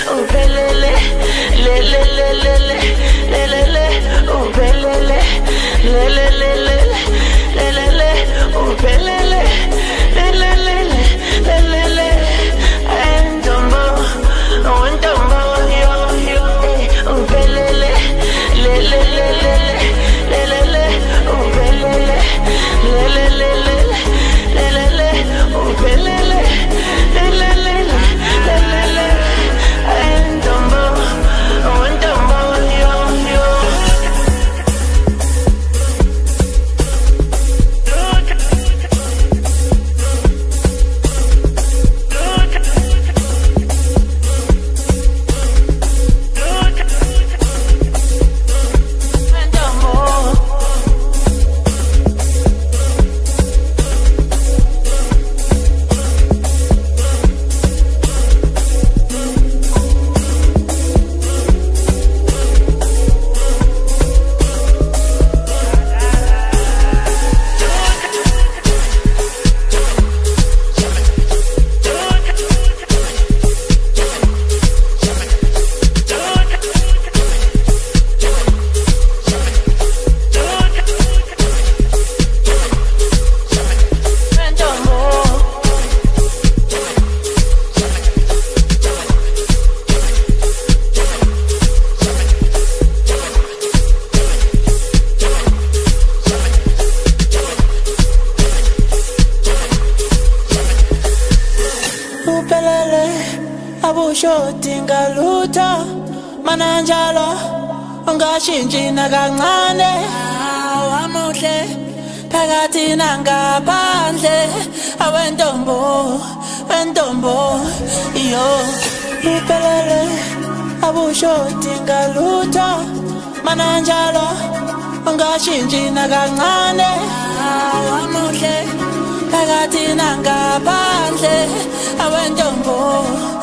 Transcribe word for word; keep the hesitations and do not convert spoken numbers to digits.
ubelele, le le le le le le le le, ubelele, le le le le le le le, ubelele, le le le le le le, entombo, entombo, yo yo, ubelele, le le le le le le le, ubelele, le le le le le le le, ubelele, le le le le le le, entombo, entombo, yo yo. Abushodinga lutho mana njalo ungashintshi nakancane awamuhle phakathi nangaphandle awentombo wentombo yo upelele abushodinga lutho mana njalo ungashintshi nakancane awamuhle phakathi nangaphandle awentombo